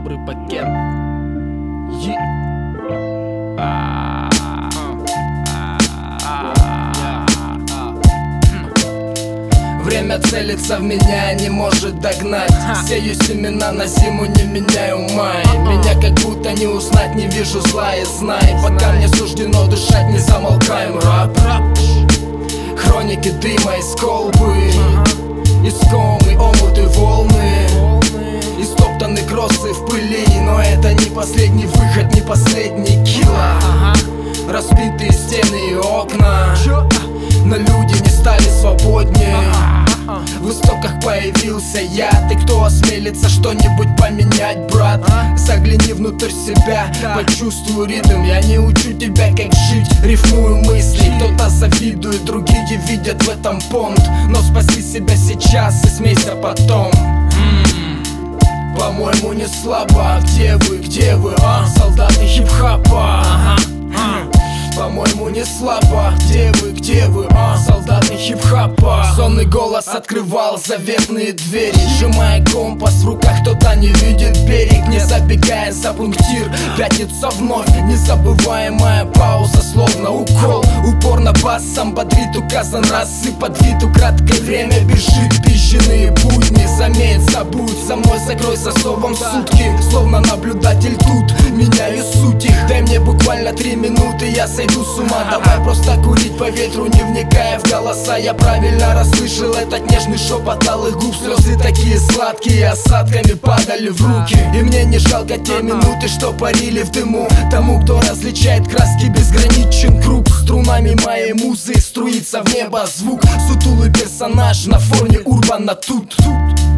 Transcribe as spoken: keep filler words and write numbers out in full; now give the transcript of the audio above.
добрый пакет. Е. А. Время целится в меня, не может догнать. Сею семена на зиму, не меняю май. Меня как будто не узнать, не вижу зла и знай. Пока мне суждено дышать, не замолкаем. Рап, хроники дыма из колбы, искомые омуты волны, истоптаны кроссы в пыли. Но это не последний выход, не последний килла. Разбитые стены и окна, но люди не стали свободнее. В истоках появился я. Ты кто осмелится что-нибудь поменять, брат? Загляни внутрь себя, почувствуй ритм. Я не учу тебя, как жить, рифмую мысли. Кто-то завидует, другие видят в этом понт. Но спаси себя сейчас и смейся потом. По-моему, не слабо. Где вы, где вы, а? Солдаты хип-хопа. По-моему, не слабо. Где вы, где вы, а? Солдаты хип-хопа. Сонный голос открывал заветные двери, сжимая компас в руках, кто-то не видит берег. Не забегая за пунктир, пятница вновь. Незабываемая пауза, словно укол. Упорно басом бодрит, указан раз и под вид. Украдкой время бежит, пищенные будни. Заметь, забудь, за мной закрой засовом сутки. Словно наблюдатель тут, меняю суть их. Дай мне буквально три минуты, я сойду с ума. Давай просто курить по ветру, не вникая в голоса. Я правильно расслышал этот нежный шепот алых губ. Слезы такие сладкие, осадками падали в руки. И мне не жалко те минуты, что парили в дыму. Тому, кто различает краски, безграничен круг. Струнами моей музы струится в небо звук. Сутулый персонаж на фоне урбана тут.